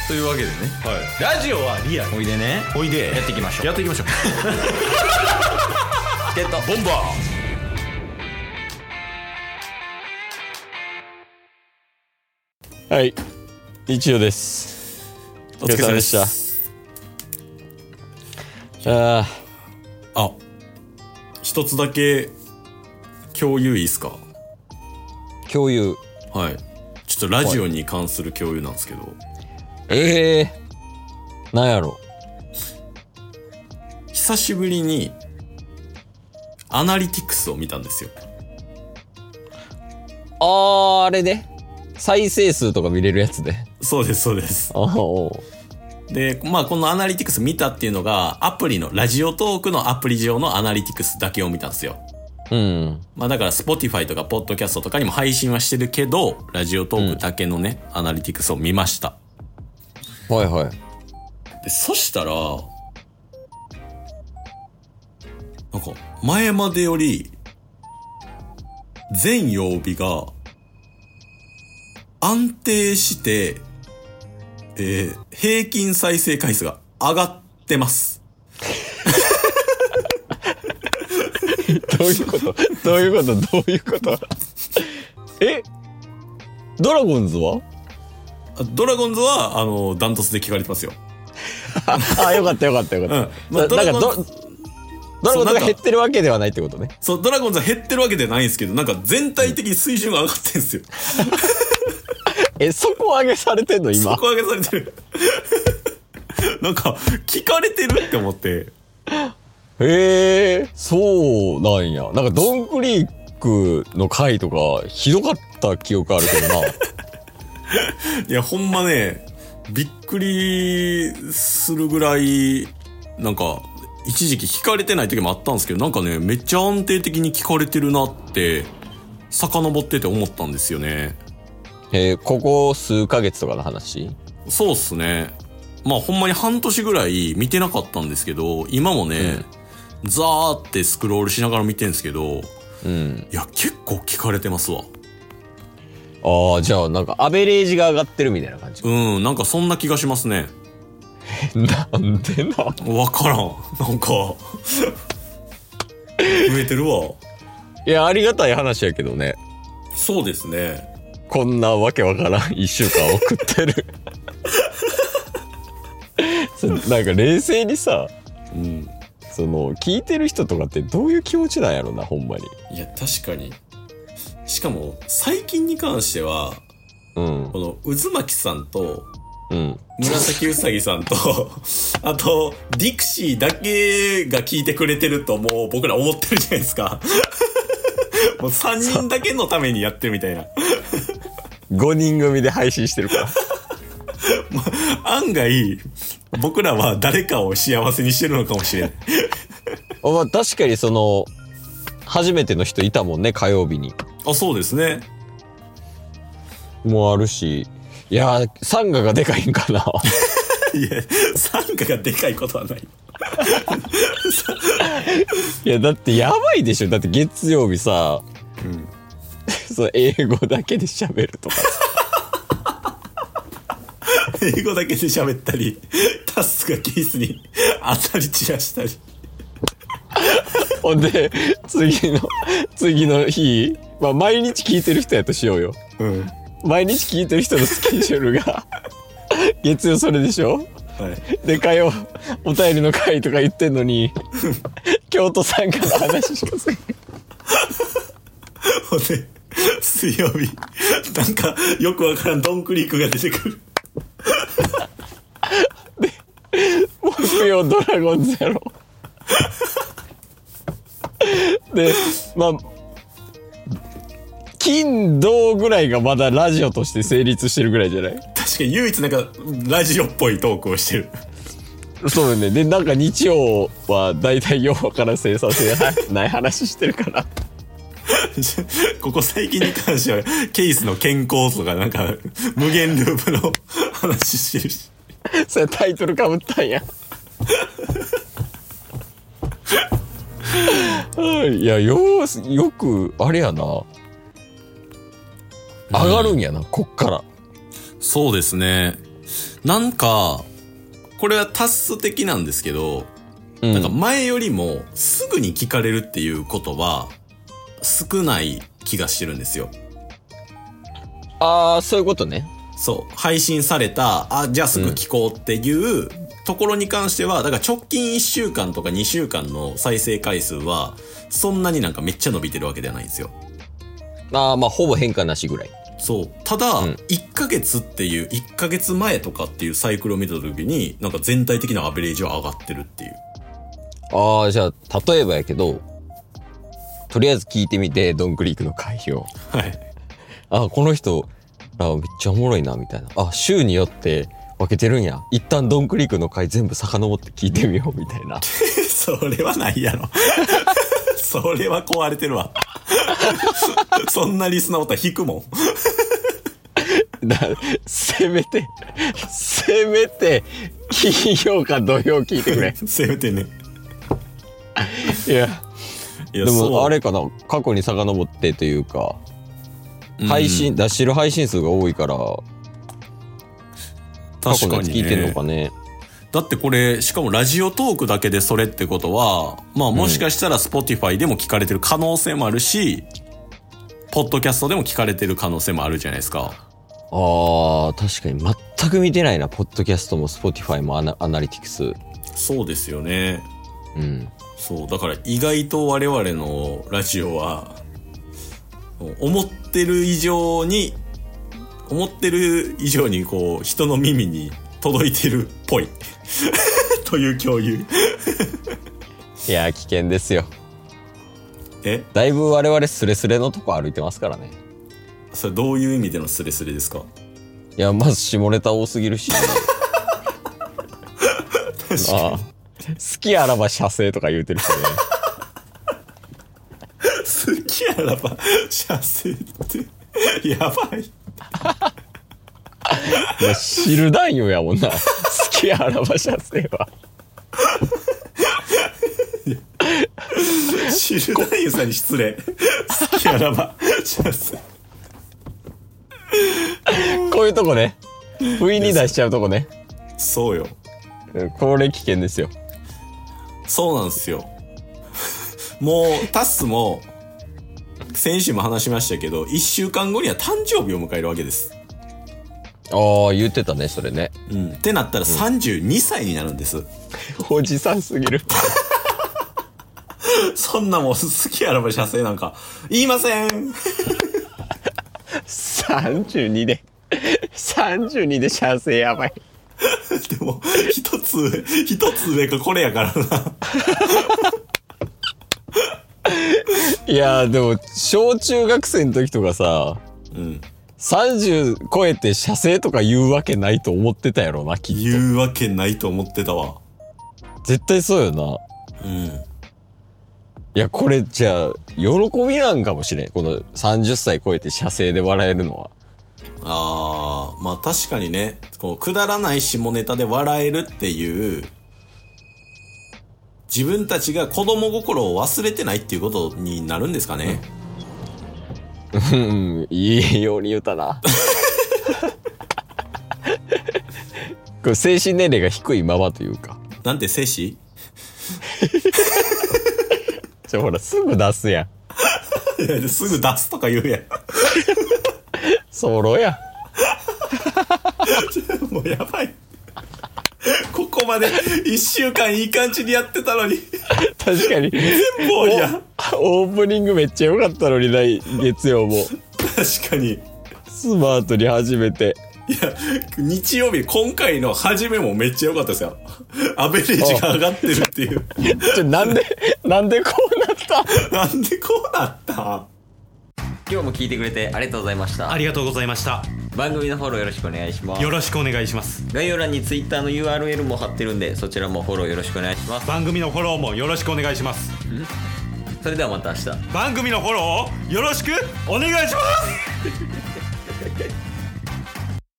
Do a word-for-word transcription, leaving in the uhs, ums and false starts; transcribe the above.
というわけでね、 はい、ラジオはリアル。 おいでね、 おいでやっていきましょう。 やっていきましょうゲットボンバー。はい、日曜です。 お疲れ様でした。 ああ、一つだけ共有いいですか？ 共有。 はい。ちょっとラジオに関する共有なんですけど。 ええー、なんやろ。 久しぶりにアナリティクスを見たんですよ。 あー、あれね。再生数とか見れるやつで。 そうですそうです。 あーで、まあこのアナリティクス見たっていうのがアプリのラジオトークのアプリ上のアナリティクスだけを見たんですよ。 うん。 まあだから Spotify とか Podcast とかにも配信はしてるけど、ラジオトークだけのね、うん、アナリティクスを見ました。 はいはい。 で、そしたら、なんか前までより全曜日が安定して、えー、平均再生回数が上がってます。 どういうことどういうことどういうことえドラゴンズはドラゴンズは、あの、ダントツで聞かれてますよ。 あ、よかったよかったよかった。うん。まあ、なんかド、ドラゴンズが減ってるわけではないってことね。 そう、ドラゴンズは減ってるわけではないんですけど、なんか全体的に水準が上がってんすよ。 え、底上げされてんの今。 底上げされてる。なんか、聞かれてるって思って。 へえ、そうなんや。なんかドンクリークの回とかひどかった記憶あるけどな。 いや、ほんまね、びっくりするぐらい、なんか、一時期聞かれてない時もあったんですけど、なんかね、めっちゃ安定的に聞かれてるなって、遡ってて思ったんですよね。 えー、ここ数ヶ月とかの話？ そうっすね。まあほんまに半年ぐらい見てなかったんですけど、今もね、うん、ザーってスクロールしながら見てんすけど、うん、いや、結構聞かれてますわ。 ああ、じゃあなんかアベレージが上がってるみたいな感じ。 うん、なんかそんな気がしますね。 なんでな。 わからん。なんか増えてるわ。 いや、ありがたい話やけどね。 そうですね。 こんなわけわからん一週間送ってる。なんか冷静にさ、うん、その聞いてる人とかってどういう気持ちなんやろな、ほんまに。 いや、確かに。しかも最近に関しては、うん、この渦巻さんと、うん、紫うさぎさんとあとディクシーだけが聞いてくれてるともう僕ら思ってるじゃないですか。もうさんにんだけのためにやってるみたいな。 ごにん組で配信してるから。 まあ、案外僕らは誰かを幸せにしてるのかもしれない。 まあ、確かにその初めての人いたもんね、火曜日に。 あ、そうですね。 もうあるし、いやー、サンガがでかいんかな。 いや、サンガがでかいことはない。 いや、だってやばいでしょ。だって月曜日さ、うん、そう英語だけで喋るとか。 英語だけで喋ったり、タスがケースに当たり散らしたり。 ほんで、次の、次の日、まあ毎日聞いてる人やとしようよ。うん。毎日聞いてる人のスケジュールが、月曜それでしょ？はい。で、火曜、お便りの回とか言ってんのに、京都参加の話します。 ほんで、水曜日、なんかよくわからんドンクリークが出てくる。 で、木曜ドラゴンズやろ。で、まあ、金土ぐらいがまだラジオとして成立してるぐらいじゃない？ 確かに唯一なんかラジオっぽいトークをしてる。 そうよね。で、なんか日曜はだいたいようから生産性ない話してるから。 ここ最近に関してはケースの健康とかなんか無限ループの話してるし。 それタイトルかぶったんや。いや、よう、よく、あれやな。上がるんやな、うん、こっから。 そうですね。 なんかこれはタス的なんですけど、うん、なんか前よりもすぐに聞かれるっていうことは少ない気がしてるんですよ。 ああ、そういうことね。 そう。配信された、あ、じゃあすぐ聞こうっていうところに関しては、だから直近いっしゅうかんとかにしゅうかんの再生回数は、そんなになんかめっちゃ伸びてるわけではないんですよ。 ああ、まあほぼ変化なしぐらい。 そう。ただ、うん、いっかげつっていう、いっかげつまえとかっていうサイクルを見たときに、なんか全体的なアベレージは上がってるっていう。 ああ、じゃあ、例えばやけど、とりあえず聞いてみて、ドンクリークの回を。 はい。 あ、この人、あ、めっちゃおもろいな、みたいな。あ、週によって分けてるんや。一旦ドンクリークの回全部遡って聞いてみよう、みたいな。 それはないやろ。それは壊れてるわ。そんなリスナーおったら引くもん。だせめて、せめて、金曜か土曜聞いてくれ。 せめてね。 いや、いやでもあれかな、過去に遡ってというか、配信、うん、出してる配信数が多いから、過去のやつ聞いてんのかね。 だってこれ、しかもラジオトークだけでそれってことは、まあもしかしたら Spotify でも聞かれてる可能性もあるし、ポッドキャストでも聞かれてる可能性もあるじゃないですか。 あー、確かに全く見てないな、ポッドキャストも Spotify もアナ、アナリティクス。 そうですよね。 うん。 そう、だから意外と我々のラジオは、思ってる以上に、思ってる以上にこう、人の耳に届いてるっぽい。という共有。 いや、危険ですよ。 え？ だいぶ我々スレスレのとこ歩いてますからね。 それどういう意味でのスレスレですか？ いや、まず下ネタ多すぎるし。 確かに。ああ、 好きあらば射精とか言うてる人ね。 好きあらば射精ってやばい。 いや、知る男優やもんな。好きあらば射精は。 知る男優さんに失礼。好きあらば射精。 こういうとこね。不意に出しちゃうとこね。 そうよ。 これ危険ですよ。 そうなんですよ。もうタッスも先週も話しましたけど、いっしゅうかんごには誕生日を迎えるわけです。 ああ、言ってたね、それね。 うん。ってなったらさんじゅうにさいになるんです。うん、 おじさんすぎる。 そんなもん好きあらば射精なんか言いません。 さんじゅうにでさんじゅうにで射精やばい。 でも一つ上一つ上がこれやからな。 いやでも小中学生の時とかさ、 うん、 さんじゅう超えて射精とか言うわけないと思ってたやろな、きっと。 言うわけないと思ってたわ。 絶対そうよな。 うん。 いや、これじゃあ喜びなんかもしれん、このさんじゅっさい超えて射精で笑えるのは。 あー、まあ確かにね、こうくだらない下ネタで笑えるっていう、自分たちが子供心を忘れてないっていうことになるんですかね。 うん、いいように言うたな。これ精神年齢が低いままというか。 なんて精子？ ちょ、ほら、すぐ出すやん。いや、すぐ出すとか言うやん。 そろや。 もうやばい。ここまでいっしゅうかんいい感じにやってたのに。 確かに。全部終わりや。 オープニングめっちゃ良かったのにない、月曜も。 確かに。 スマートに始めて。 いや、日曜日、今回の始めもめっちゃ良かったですよ。アベレージが上がってるっていう。 ちょ、なんで、なんでこうなったなんでこうなった今日も聞いてくれてありがとうございました。 ありがとうございました。 番組のフォローよろしくお願いします。 よろしくお願いします。 概要欄に Twitter の ユーアールエル も貼ってるんで、そちらもフォローよろしくお願いします。 番組のフォローもよろしくお願いします。 それではまた明日。 番組のフォローをよろしくお願いします。